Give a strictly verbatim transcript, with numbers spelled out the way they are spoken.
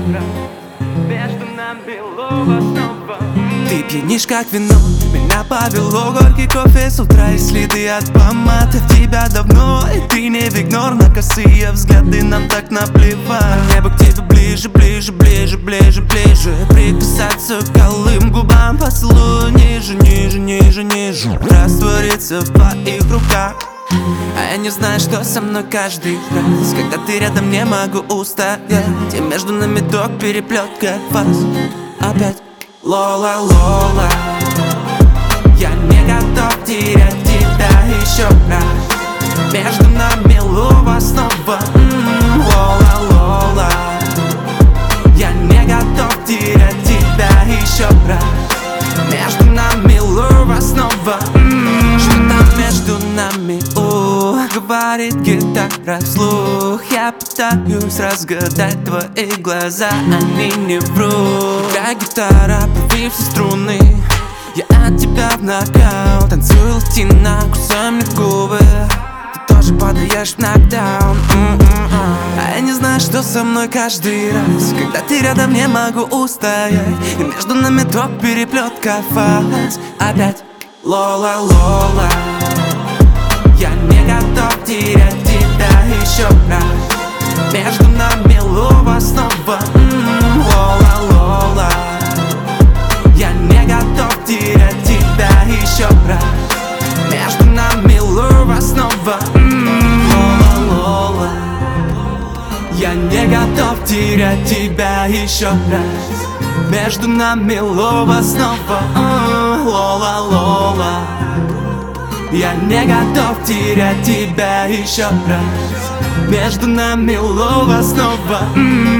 Между нами лова снова. Ты пьянишь как вино, меня повело горький кофе с утра и следы от помады. В тебя давно, и ты не в игнор, на косые взгляды нам так наплевать. Мне бы к тебе ближе, ближе, ближе, ближе, ближе, прикасаться к голым губам, поцелую ниже, ниже, ниже, ниже, раствориться в твоих руках. А я не знаю, что со мной каждый раз, когда ты рядом, не могу устоять. И между нами ток, переплет, как вас опять. Лола, Лола, я не готов терять тебя еще раз. Между нами лова снова. М-м, Лола, Лола, я не готов терять тебя еще раз. Между нами лова снова. М-м, Что там между нами? О, говорит гитара вслух. Я пытаюсь разгадать твои глаза, они не врут. Как гитара, пробив все струны, я от тебя в нокаут. Танцую латино, кусай мне губы, ты тоже падаешь в нокдаун. А я не знаю, что со мной каждый раз, когда ты рядом, не могу устоять. И между нами ток, переплет, как фаз опять. Лола, Лола, я не готов терять тебя еще раз. Между нами лова снова. М-м, Лола, Лола, я не готов терять тебя еще раз. Между нами лова снова. М-м, Лола, Лола, я не готов терять тебя еще раз. Между нами лова снова. М-м, Лола, Лола, я не готов терять тебя еще раз. Между нами лова снова. М-м.